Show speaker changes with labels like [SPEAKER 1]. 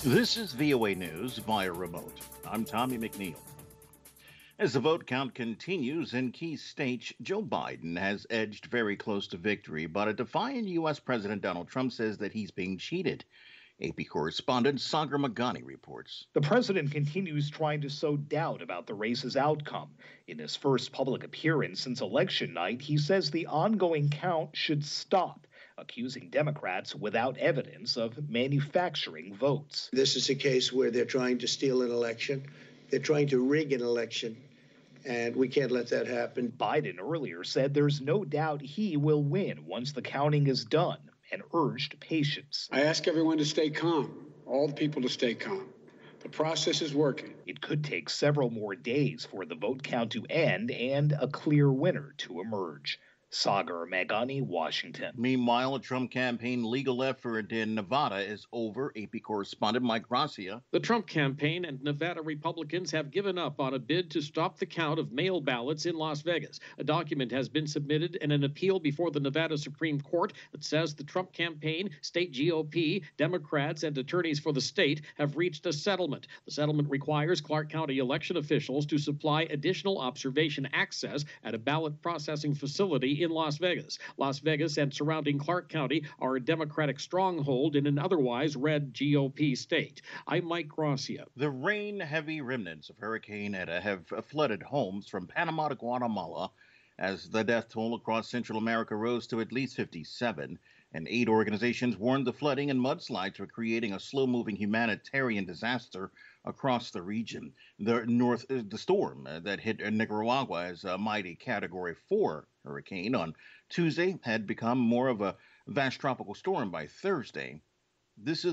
[SPEAKER 1] This is VOA News via remote. I'm Tommy McNeil. As the vote count continues in key states, Joe Biden has edged very close to victory, but a defiant U.S. President Donald Trump says that he's being cheated. AP correspondent Sagar Magani reports.
[SPEAKER 2] The president continues trying to sow doubt about the race's outcome. In his first public appearance since election night, he says the ongoing count should stop, accusing Democrats without evidence of manufacturing votes.
[SPEAKER 3] This is a case where they're trying to steal an election. They're trying to rig an election, and we can't let that happen.
[SPEAKER 2] Biden earlier said there's no doubt he will win once the counting is done, and urged patience.
[SPEAKER 4] I ask everyone to stay calm, all the people to stay calm. The process is working.
[SPEAKER 2] It could take several more days for the vote count to end and a clear winner to emerge. Sagar Magani, Washington.
[SPEAKER 1] Meanwhile, a Trump campaign legal effort in Nevada is over. AP correspondent Mike Gracia.
[SPEAKER 5] The Trump campaign and Nevada Republicans have given up on a bid to stop the count of mail ballots in Las Vegas. A document has been submitted in an appeal before the Nevada Supreme Court that says the Trump campaign, state GOP, Democrats, and attorneys for the state have reached a settlement. The settlement requires Clark County election officials to supply additional observation access at a ballot processing facility in Las Vegas. Las Vegas and surrounding Clark County are a Democratic stronghold in an otherwise red GOP state. I'm Mike Gracia.
[SPEAKER 1] The rain-heavy remnants of Hurricane Eta have flooded homes from Panama to Guatemala as the death toll across Central America rose to at least 57. And aid organizations warned the flooding and mudslides were creating a slow-moving humanitarian disaster across the region. The storm that hit Nicaragua as a mighty Category 4 hurricane on Tuesday had become more of a vast tropical storm by Thursday. This is